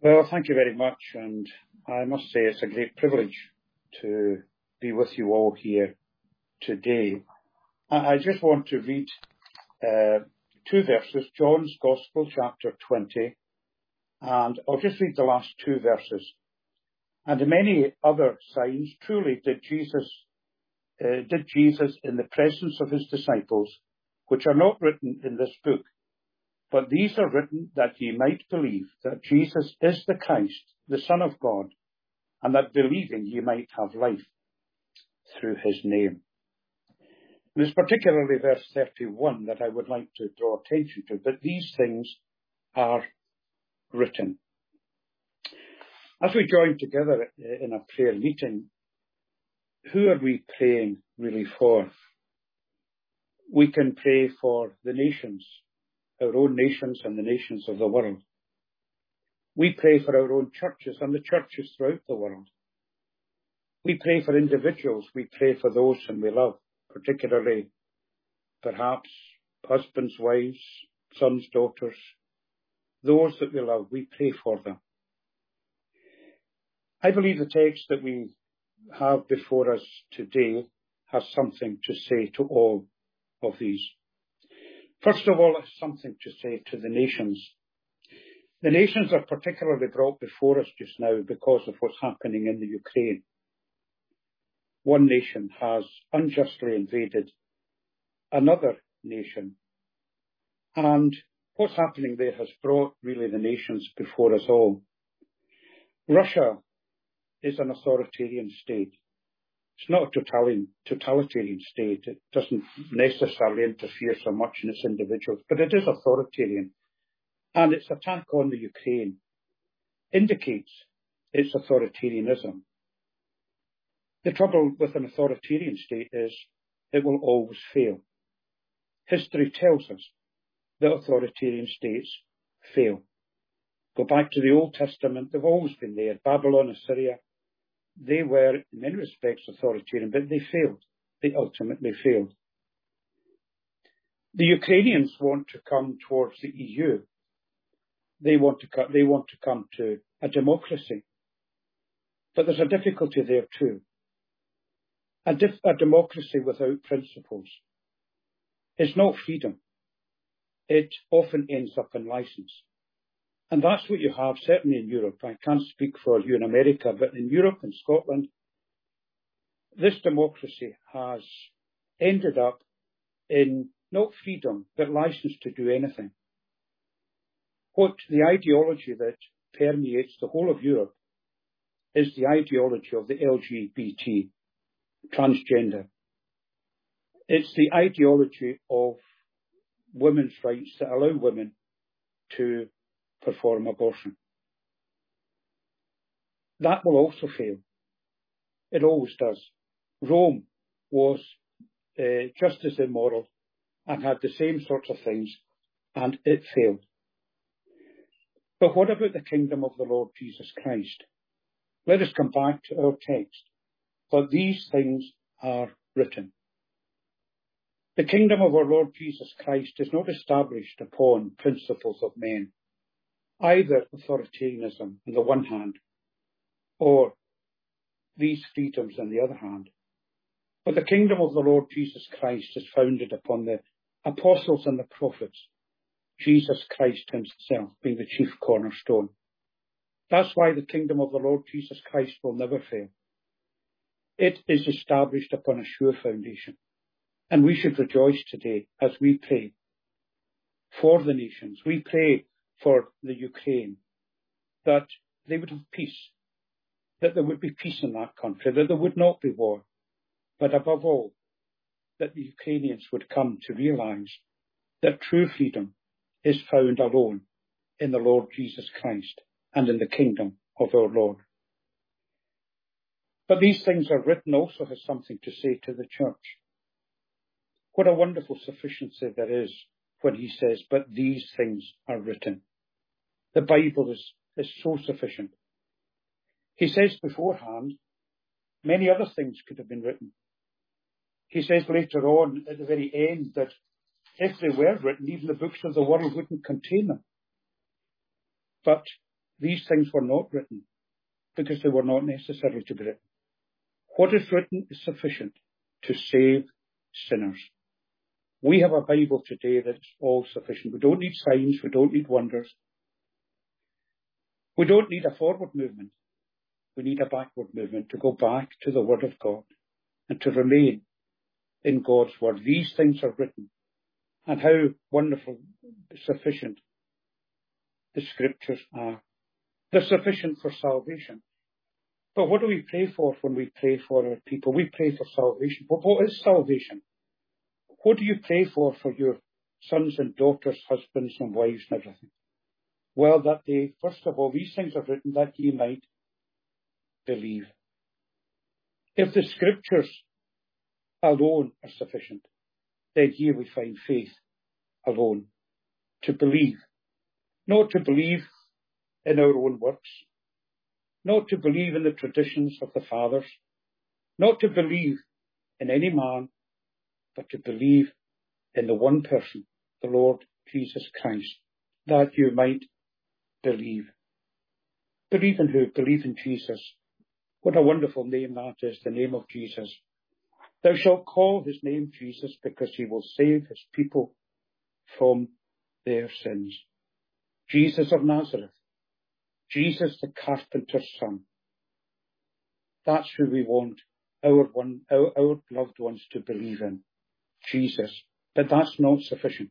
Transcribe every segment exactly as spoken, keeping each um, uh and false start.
Well, thank you very much, and I must say it's a great privilege to be with you all here today. I just want to read uh, two verses, John's Gospel, chapter twenty, and I'll just read the last two verses. And many other signs truly did Jesus, uh, did Jesus in the presence of his disciples, which are not written in this book. But these are written that ye might believe that Jesus is the Christ, the Son of God, and that believing ye might have life through his name. And it's particularly verse thirty-one that I would like to draw attention to, but these things are written. As we join together in a prayer meeting, who are we praying really for? We can pray for the nations, our own nations and the nations of the world. We pray for our own churches and the churches throughout the world. We pray for individuals. We pray for those whom we love, particularly perhaps husbands, wives, sons, daughters, those that we love. We pray for them. I believe the text that we have before us today has something to say to all of these. First of all, it's something to say to the nations. The nations are particularly brought before us just now because of what's happening in the Ukraine. One nation has unjustly invaded another nation, and what's happening there has brought really the nations before us all. Russia is an authoritarian state. It's not a totalitarian, totalitarian state. It doesn't necessarily interfere so much in its individuals, but it is authoritarian. And its attack on the Ukraine indicates its authoritarianism. The trouble with an authoritarian state is it will always fail. History tells us that authoritarian states fail. Go back to the Old Testament, they've always been there. Babylon, Assyria, they were in many respects authoritarian, but they failed. They ultimately failed. The Ukrainians want to come towards the E U. They want to co- they want to come to a democracy. But there's a difficulty there too. A, dif- a democracy without principles is not freedom. It often ends up in license. And that's what you have, certainly in Europe. I can't speak for you in America, but in Europe and Scotland, this democracy has ended up in not freedom, but license to do anything. What the ideology that permeates the whole of Europe is the ideology of the L G B T, transgender. It's the ideology of women's rights that allow women to perform abortion. That will also fail. It always does. Rome was uh, just as immoral and had the same sorts of things, and it failed. But what about the kingdom of the Lord Jesus Christ? Let us come back to our text. For these things are written. The kingdom of our Lord Jesus Christ is not established upon principles of men, either authoritarianism on the one hand, or these freedoms on the other hand. But the kingdom of the Lord Jesus Christ is founded upon the apostles and the prophets, Jesus Christ himself being the chief cornerstone. That's why the kingdom of the Lord Jesus Christ will never fail. It is established upon a sure foundation. And we should rejoice today as we pray for the nations. We pray for the Ukraine, that they would have peace, that there would be peace in that country, that there would not be war, but above all, that the Ukrainians would come to realize that true freedom is found alone in the Lord Jesus Christ and in the kingdom of our Lord. But these things are written also has something to say to the church. What a wonderful sufficiency there is when he says, but these things are written. The Bible is, is so sufficient. He says beforehand, many other things could have been written. He says later on at the very end that if they were written, even the books of the world wouldn't contain them. But these things were not written because they were not necessarily to be written. What is written is sufficient to save sinners. We have a Bible today that's all sufficient. We don't need signs. We don't need wonders. We don't need a forward movement. We need a backward movement to go back to the Word of God and to remain in God's Word. These things are written. And how wonderful, sufficient the Scriptures are. They're sufficient for salvation. But what do we pray for when we pray for our people? We pray for salvation. But what is salvation? What do you pray for for your sons and daughters, husbands and wives and everything? Well, that they, first of all, these things are written that ye might believe. If the Scriptures alone are sufficient, then here we find faith alone. To believe. Not to believe in our own works. Not to believe in the traditions of the fathers. Not to believe in any man, but to believe in the one person, the Lord Jesus Christ, that you might believe. Believe in who? Believe in Jesus. What a wonderful name that is, the name of Jesus. Thou shalt call his name Jesus, because he will save his people from their sins. Jesus of Nazareth. Jesus the carpenter's son. That's who we want our one, our, our loved ones to believe in. Jesus. But that's not sufficient.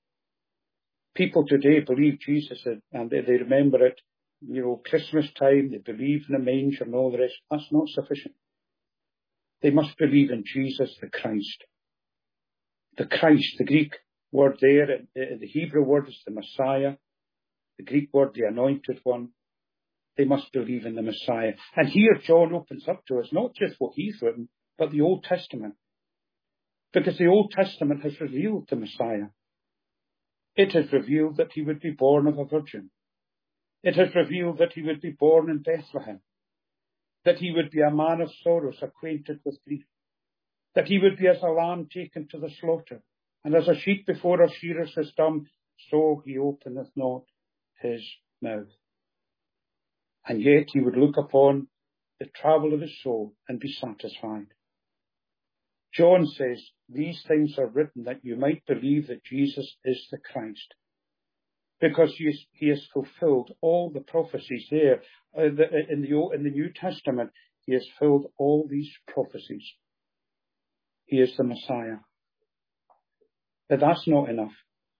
People today believe Jesus and they, they remember it, you know, Christmas time, they believe in the manger and all the rest. That's not sufficient. They must believe in Jesus the Christ. The Christ, the Greek word there, the Hebrew word is the Messiah. The Greek word, the anointed one. They must believe in the Messiah. And here John opens up to us not just what he's written, but the Old Testament. Because the Old Testament has revealed the Messiah. It has revealed that he would be born of a virgin. It has revealed that he would be born in Bethlehem. That he would be a man of sorrows, acquainted with grief. That he would be as a lamb taken to the slaughter. And as a sheep before her shearers is dumb, so he openeth not his mouth. And yet he would look upon the travel of his soul and be satisfied. John says, these things are written that you might believe that Jesus is the Christ. Because he, is, he has fulfilled all the prophecies there. Uh, the, in, the, in the New Testament, he has filled all these prophecies. He is the Messiah. But that's not enough.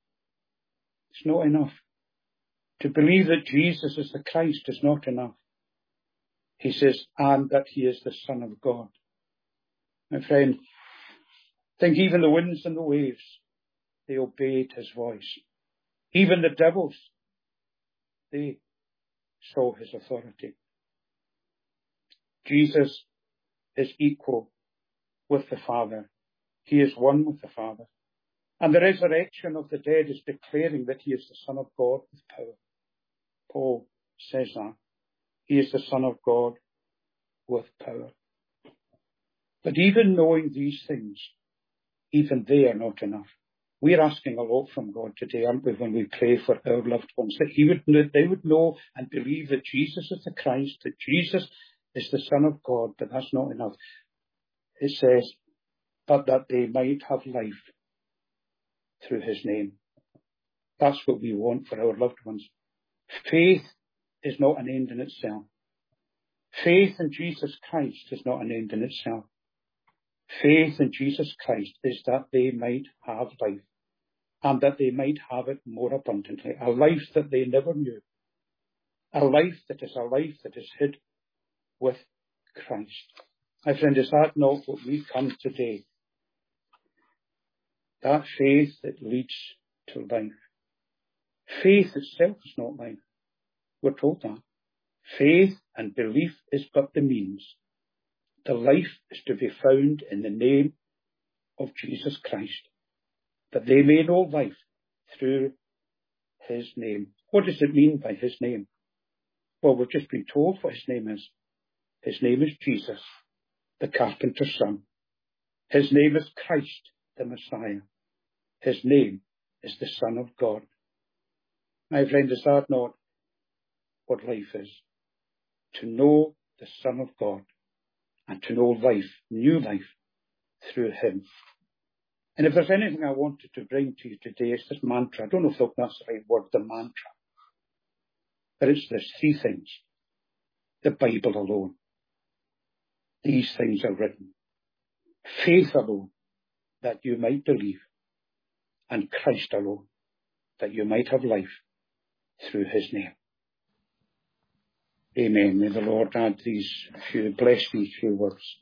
It's not enough. To believe that Jesus is the Christ is not enough. He says, and that he is the Son of God. My friend, think even the winds and the waves, they obeyed his voice. Even the devils, they saw his authority. Jesus is equal with the Father. He is one with the Father. And the resurrection of the dead is declaring that he is the Son of God with power. Paul says that. He is the Son of God with power. But even knowing these things, even they are not enough. We're asking a lot from God today, aren't we, when we pray for our loved ones, that he would, they would know and believe that Jesus is the Christ, that Jesus is the Son of God, but that's not enough. It says, but that they might have life through his name. That's what we want for our loved ones. Faith is not an end in itself. Faith in Jesus Christ is not an end in itself. Faith in Jesus Christ is that they might have life, and that they might have it more abundantly. A life that they never knew. A life that is a life that is hid with Christ. My friend, is that not what we come today? That faith that leads to life. Faith itself is not life. We're told that. Faith and belief is but the means. The life is to be found in the name of Jesus Christ, that they may know life through his name. What does it mean by his name? Well, we've just been told what his name is. His name is Jesus, the carpenter's son. His name is Christ, the Messiah. His name is the Son of God. My friend, is that not what life is. To know the Son of God and to know life, new life, through him. And if there's anything I wanted to bring to you today, it's this mantra. I don't know if that's the right word, the mantra. But it's there's three things. The Bible alone. These things are written. Faith alone, that you might believe. And Christ alone, that you might have life through his name. Amen. May the Lord add these few, bless these few words